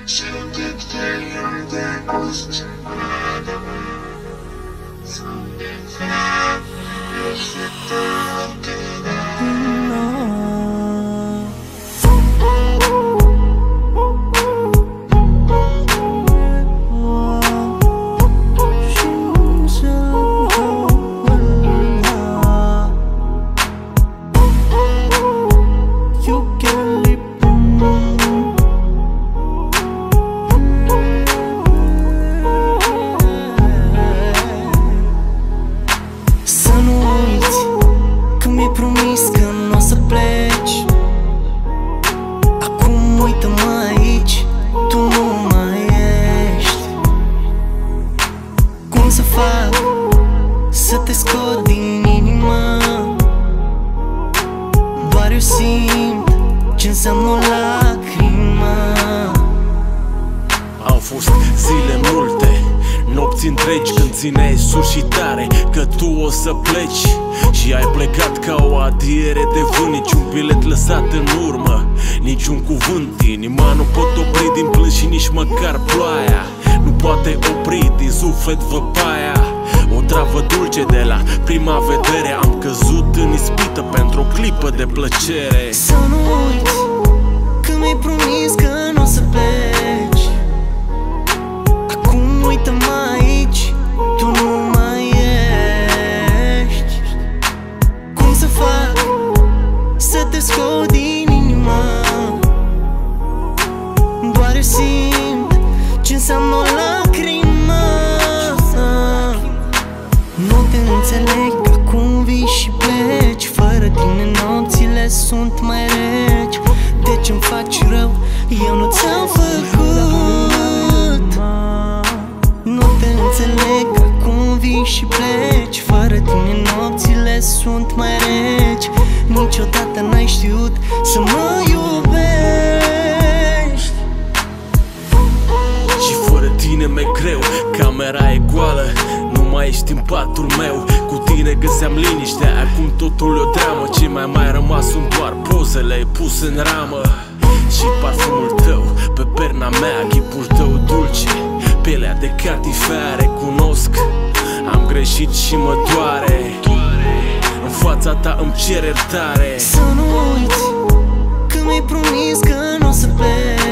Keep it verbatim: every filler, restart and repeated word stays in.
Sientes que yo te acostumbrado. Donde sea, yo sé todo te mi-ai promis că n-o să pleci. Acum uită-mă aici, tu nu mai ești. Cum să fac să te scot din inimă? Doar eu simt ce înseamnă o lacrimă. Au fost zile multe, nopți întregi când țineai sus și tare că tu o să pleci. Și ai plecat ca o adiere de vânt, niciun bilet lăsat în urmă, niciun cuvânt. Inima nu pot opri din plâns și nici măcar ploaia nu poate opri din suflet văpaia. O travă dulce de la prima vedere, am căzut în ispită pentru o clipă de plăcere. Să nu uiți că mi-ai promis că n-o să pleci. Acum uită-mă aici, tu nu mai ești. Cum să fac să te scot din inimă? Doar eu simt ce înseamnă o lacrimă. Nu te înțeleg, acum vii și pleci. Fără tine nopțile sunt mai reci. De ce-mi faci rău? Eu nu ți-am făcut. Nu te înțeleg, acum vii și pleci. Fără tine nopțile sunt mai reci. Niciodată n-ai știut să mă iubești. Și fără tine mi-e greu, camera e goală, nu mai ești în patul meu. Cu tine găseam liniștea, acum totul e o dramă. Ce mai mai rămas sunt doar pozele puse în ramă. Și parfumul tău pe perna mea, chipul tău dulce, pielea de catifea, recunosc, am greșit și mă doare. În fața ta îmi cer iertare. Să nu uiți că mi-ai promis că n-o să pleci.